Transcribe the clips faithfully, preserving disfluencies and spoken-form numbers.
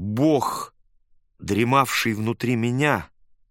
Бог, дремавший внутри меня,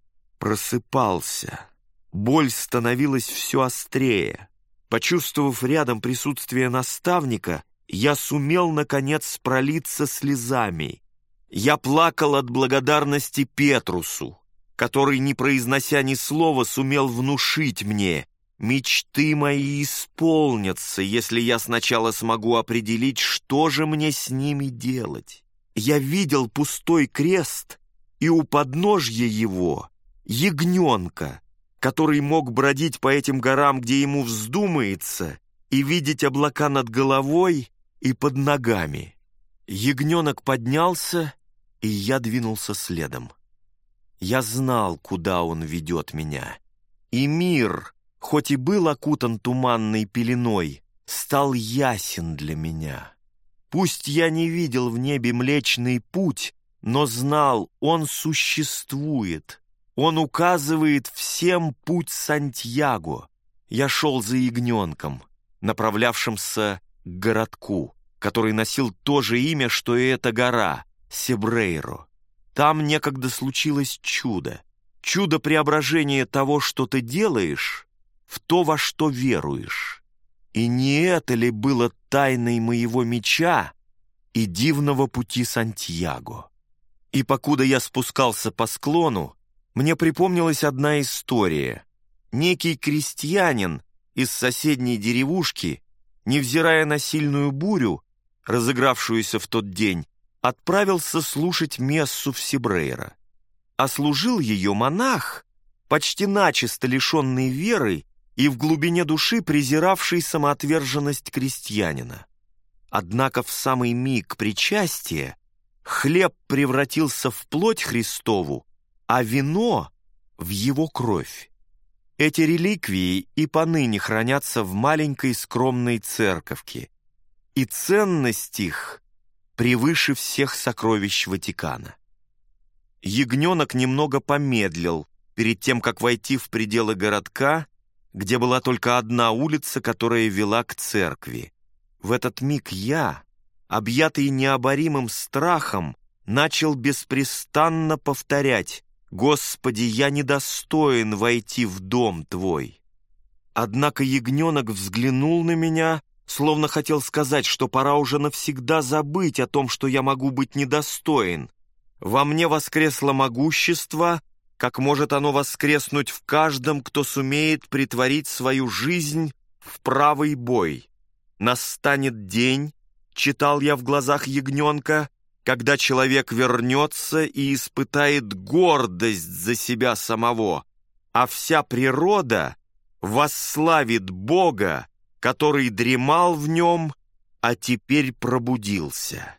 просыпался. Боль становилась все острее. Почувствовав рядом присутствие наставника, я сумел, наконец, пролиться слезами. Я плакал от благодарности Петрусу, который, не произнося ни слова, сумел внушить мне: мечты мои исполнятся, если я сначала смогу определить, что же мне с ними делать. Я видел пустой крест, и у подножья его ягненка, который мог бродить по этим горам, где ему вздумается, и видеть облака над головой и под ногами. Ягненок поднялся, и я двинулся следом. Я знал, куда он ведет меня. И мир, хоть и был окутан туманной пеленой, стал ясен для меня. Пусть я не видел в небе Млечный Путь, но знал, он существует. Он указывает всем путь Сантьяго. Я шел за ягненком, направлявшимся к городку, который носил то же имя, что и эта гора — Себрейро. Там некогда случилось чудо. Чудо преображения того, что ты делаешь, в то, во что веруешь. И не это ли было тайной моего меча и дивного пути Сантьяго? И покуда я спускался по склону, мне припомнилась одна история. Некий крестьянин из соседней деревушки, невзирая на сильную бурю, разыгравшуюся в тот день, отправился слушать мессу в Себрейро. А служил ее монах, почти начисто лишенный веры и в глубине души презиравший самоотверженность крестьянина. Однако в самый миг причастия хлеб превратился в плоть Христову, а вино — в его кровь. Эти реликвии и поныне хранятся в маленькой скромной церковке, и ценность их превыше всех сокровищ Ватикана. Ягненок немного помедлил перед тем, как войти в пределы городка, где была только одна улица, которая вела к церкви. В этот миг я, объятый необоримым страхом, начал беспрестанно повторять: «Господи, я недостоин войти в дом Твой». Однако ягненок взглянул на меня, словно хотел сказать, что пора уже навсегда забыть о том, что я могу быть недостоин. Во мне воскресло могущество, как может оно воскреснуть в каждом, кто сумеет претворить свою жизнь в правый бой. «Настанет день», — читал я в глазах ягненка, «когда человек вернется и испытает гордость за себя самого, а вся природа восславит Бога, который дремал в нем, а теперь пробудился».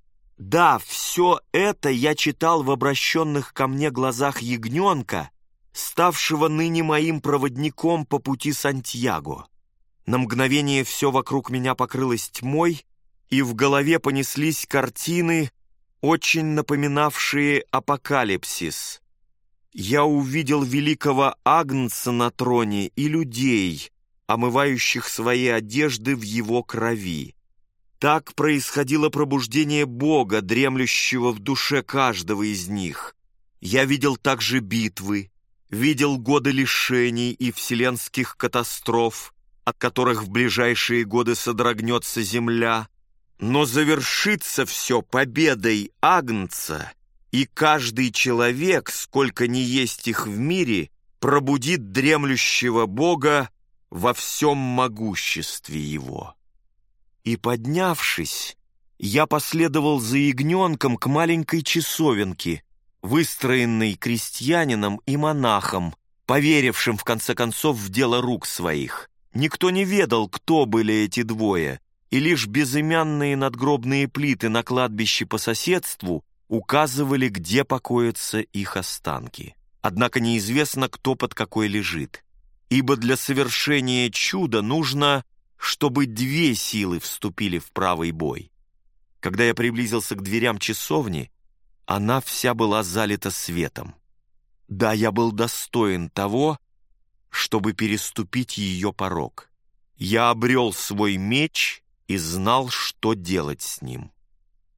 Да, все это я читал в обращенных ко мне глазах ягненка, ставшего ныне моим проводником по пути Сантьяго. На мгновение все вокруг меня покрылось тьмой, и в голове понеслись картины, очень напоминавшие апокалипсис. Я увидел великого Агнца на троне и людей, омывающих свои одежды в его крови. Так происходило пробуждение Бога, дремлющего в душе каждого из них. Я видел также битвы, видел годы лишений и вселенских катастроф, от которых в ближайшие годы содрогнется земля. Но завершится все победой Агнца, и каждый человек, сколько ни есть их в мире, пробудит дремлющего Бога во всем могуществе его. И, поднявшись, я последовал за ягненком к маленькой часовенке, выстроенной крестьянином и монахом, поверившим, в конце концов, в дело рук своих. Никто не ведал, кто были эти двое, и лишь безымянные надгробные плиты на кладбище по соседству указывали, где покоятся их останки. Однако неизвестно, кто под какой лежит, ибо для совершения чуда нужно, чтобы две силы вступили в правый бой. Когда я приблизился к дверям часовни, она вся была залита светом. Да, я был достоин того, чтобы переступить ее порог. Я обрел свой меч и знал, что делать с ним.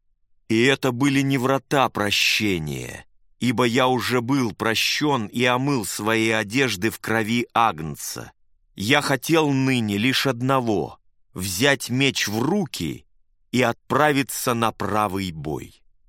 И это были не врата прощения, ибо я уже был прощен и омыл свои одежды в крови Агнца. Я хотел ныне лишь одного — взять меч в руки и отправиться на правый бой.